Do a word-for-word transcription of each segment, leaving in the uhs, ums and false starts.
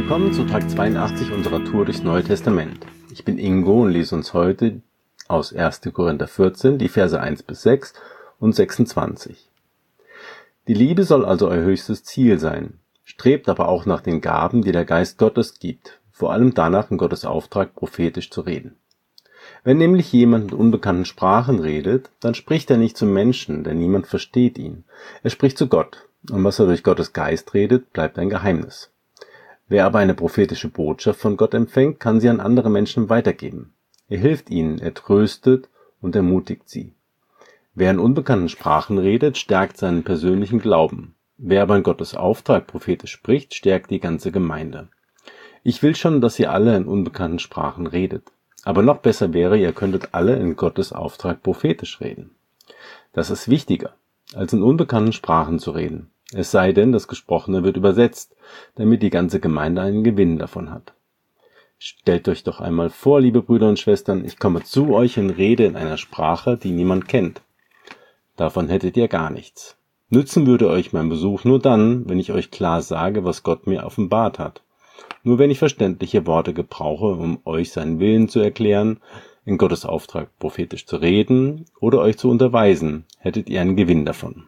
Willkommen zu Tag zweiundachtzig unserer Tour durchs Neue Testament. Ich bin Ingo und lese uns heute aus erster Korinther vierzehn die Verse eins bis sechs und sechsundzwanzig. Die Liebe soll also euer höchstes Ziel sein. Strebt aber auch nach den Gaben, die der Geist Gottes gibt, vor allem danach, in Gottes Auftrag prophetisch zu reden. Wenn nämlich jemand in unbekannten Sprachen redet, dann spricht er nicht zum Menschen, denn niemand versteht ihn. Er spricht zu Gott, und was er durch Gottes Geist redet, bleibt ein Geheimnis. Wer aber eine prophetische Botschaft von Gott empfängt, kann sie an andere Menschen weitergeben. Er hilft ihnen, er tröstet und ermutigt sie. Wer in unbekannten Sprachen redet, stärkt seinen persönlichen Glauben. Wer aber in Gottes Auftrag prophetisch spricht, stärkt die ganze Gemeinde. Ich will schon, dass ihr alle in unbekannten Sprachen redet. Aber noch besser wäre, ihr könntet alle in Gottes Auftrag prophetisch reden. Das ist wichtiger, als in unbekannten Sprachen zu reden. Es sei denn, das Gesprochene wird übersetzt, damit die ganze Gemeinde einen Gewinn davon hat. Stellt euch doch einmal vor, liebe Brüder und Schwestern, ich komme zu euch und rede in einer Sprache, die niemand kennt. Davon hättet ihr gar nichts. Nützen würde euch mein Besuch nur dann, wenn ich euch klar sage, was Gott mir offenbart hat. Nur wenn ich verständliche Worte gebrauche, um euch seinen Willen zu erklären, in Gottes Auftrag prophetisch zu reden oder euch zu unterweisen, hättet ihr einen Gewinn davon.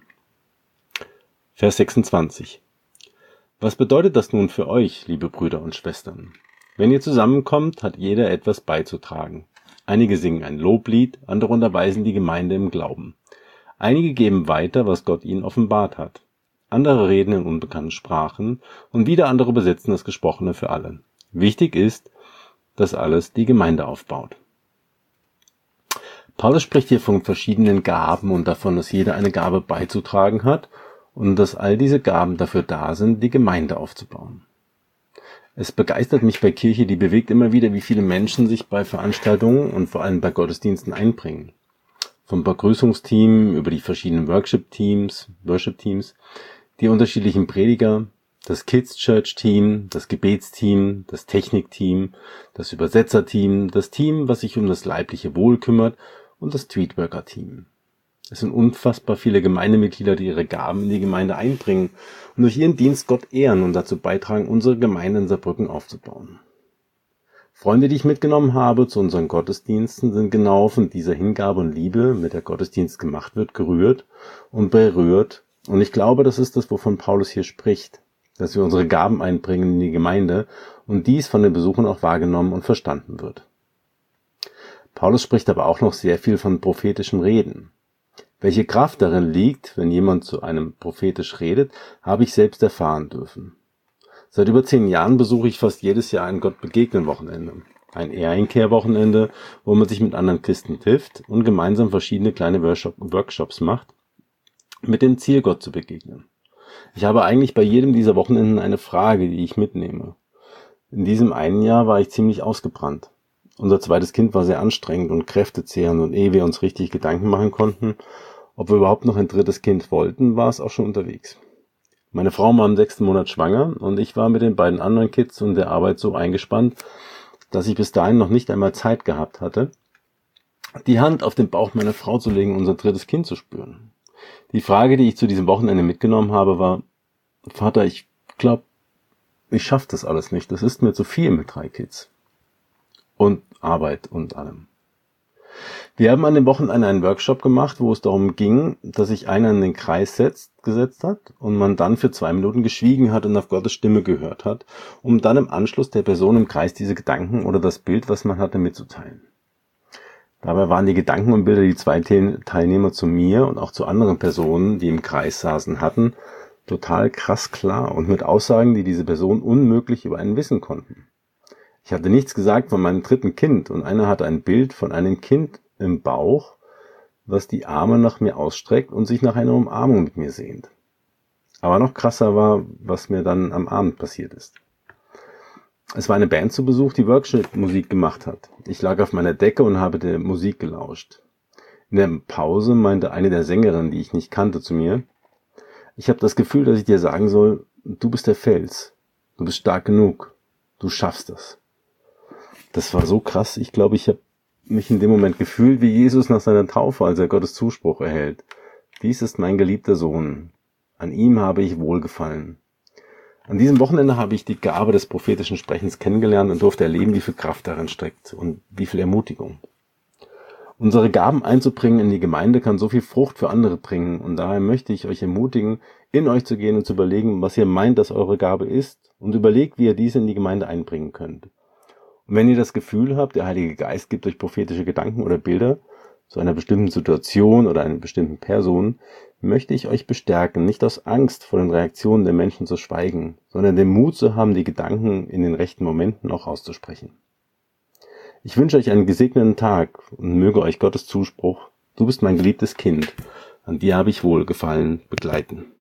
Vers sechsundzwanzig. Was bedeutet das nun für euch, liebe Brüder und Schwestern? Wenn ihr zusammenkommt, hat jeder etwas beizutragen. Einige singen ein Loblied, andere unterweisen die Gemeinde im Glauben. Einige geben weiter, was Gott ihnen offenbart hat. Andere reden in unbekannten Sprachen und wieder andere übersetzen das Gesprochene für alle. Wichtig ist, dass alles die Gemeinde aufbaut. Paulus spricht hier von verschiedenen Gaben und davon, dass jeder eine Gabe beizutragen hat und dass all diese Gaben dafür da sind, die Gemeinde aufzubauen. Es begeistert mich bei Kirche, die bewegt immer wieder, wie viele Menschen sich bei Veranstaltungen und vor allem bei Gottesdiensten einbringen. Vom Begrüßungsteam über die verschiedenen Worship-Teams, Worship-Teams, die unterschiedlichen Prediger, das Kids-Church-Team, das Gebetsteam, das Technikteam, das Übersetzerteam, das Team, was sich um das leibliche Wohl kümmert und das Streetworker-Team. Es sind unfassbar viele Gemeindemitglieder, die ihre Gaben in die Gemeinde einbringen und durch ihren Dienst Gott ehren und dazu beitragen, unsere Gemeinde in Saarbrücken aufzubauen. Freunde, die ich mitgenommen habe zu unseren Gottesdiensten, sind genau von dieser Hingabe und Liebe, mit der Gottesdienst gemacht wird, gerührt und berührt. Und ich glaube, das ist das, wovon Paulus hier spricht, dass wir unsere Gaben einbringen in die Gemeinde und dies von den Besuchern auch wahrgenommen und verstanden wird. Paulus spricht aber auch noch sehr viel von prophetischem Reden. Welche Kraft darin liegt, wenn jemand zu einem prophetisch redet, habe ich selbst erfahren dürfen. Seit über zehn Jahren besuche ich fast jedes Jahr ein Gott-begegnen-Wochenende. Ein Einkehr-Wochenende, wo man sich mit anderen Christen trifft und gemeinsam verschiedene kleine Workshops macht, mit dem Ziel, Gott zu begegnen. Ich habe eigentlich bei jedem dieser Wochenenden eine Frage, die ich mitnehme. In diesem einen Jahr war ich ziemlich ausgebrannt. Unser zweites Kind war sehr anstrengend und kräftezehrend und ehe wir uns richtig Gedanken machen konnten, ob wir überhaupt noch ein drittes Kind wollten, war es auch schon unterwegs. Meine Frau war im sechsten Monat schwanger und ich war mit den beiden anderen Kids und der Arbeit so eingespannt, dass ich bis dahin noch nicht einmal Zeit gehabt hatte, die Hand auf den Bauch meiner Frau zu legen und unser drittes Kind zu spüren. Die Frage, die ich zu diesem Wochenende mitgenommen habe, war: Vater, ich glaube, ich schaffe das alles nicht. Das ist mir zu viel mit drei Kids. Und Arbeit und allem. Wir haben an dem Wochenende einen Workshop gemacht, wo es darum ging, dass sich einer in den Kreis setzt, gesetzt hat und man dann für zwei Minuten geschwiegen hat und auf Gottes Stimme gehört hat, um dann im Anschluss der Person im Kreis diese Gedanken oder das Bild, was man hatte, mitzuteilen. Dabei waren die Gedanken und Bilder, die zwei Teilnehmer zu mir und auch zu anderen Personen, die im Kreis saßen, hatten, total krass klar und mit Aussagen, die diese Person unmöglich über einen wissen konnten. Ich hatte nichts gesagt von meinem dritten Kind und einer hatte ein Bild von einem Kind im Bauch, was die Arme nach mir ausstreckt und sich nach einer Umarmung mit mir sehnt. Aber noch krasser war, was mir dann am Abend passiert ist. Es war eine Band zu Besuch, die Workshop-Musik gemacht hat. Ich lag auf meiner Decke und habe der Musik gelauscht. In der Pause meinte eine der Sängerinnen, die ich nicht kannte, zu mir: Ich habe das Gefühl, dass ich dir sagen soll, du bist der Fels, du bist stark genug, du schaffst das. Das war so krass, ich glaube, ich habe mich in dem Moment gefühlt wie Jesus nach seiner Taufe, als er Gottes Zuspruch erhält. Dies ist mein geliebter Sohn, an ihm habe ich Wohlgefallen. An diesem Wochenende habe ich die Gabe des prophetischen Sprechens kennengelernt und durfte erleben, wie viel Kraft darin steckt und wie viel Ermutigung. Unsere Gaben einzubringen in die Gemeinde kann so viel Frucht für andere bringen, und daher möchte ich euch ermutigen, in euch zu gehen und zu überlegen, was ihr meint, dass eure Gabe ist, und überlegt, wie ihr diese in die Gemeinde einbringen könnt. Und wenn ihr das Gefühl habt, der Heilige Geist gibt euch prophetische Gedanken oder Bilder zu einer bestimmten Situation oder einer bestimmten Person, möchte ich euch bestärken, nicht aus Angst vor den Reaktionen der Menschen zu schweigen, sondern den Mut zu haben, die Gedanken in den rechten Momenten auch auszusprechen. Ich wünsche euch einen gesegneten Tag und möge euch Gottes Zuspruch, du bist mein geliebtes Kind, an dir habe ich Wohlgefallen, begleiten.